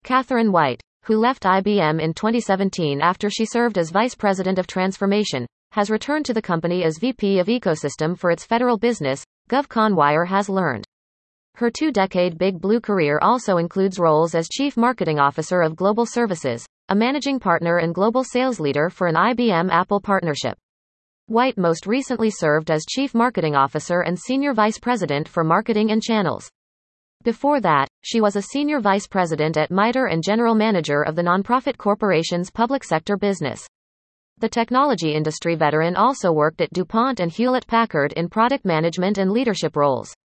Catherine White, who left IBM in 2017 after she served as Vice President of Transformation, has returned to the company as VP of Ecosystem for its federal business, GovConWire has learned. Her two-decade Big Blue career also includes roles as Chief Marketing Officer of Global Services, a managing partner and global sales leader for an IBM-Apple partnership. White most recently served as Chief Marketing Officer and Senior Vice President for Marketing and Channels. Before that, she was a Senior Vice President at MITRE and General Manager of the nonprofit corporation's public sector business. The technology industry veteran also worked at DuPont and Hewlett-Packard in product management and leadership roles.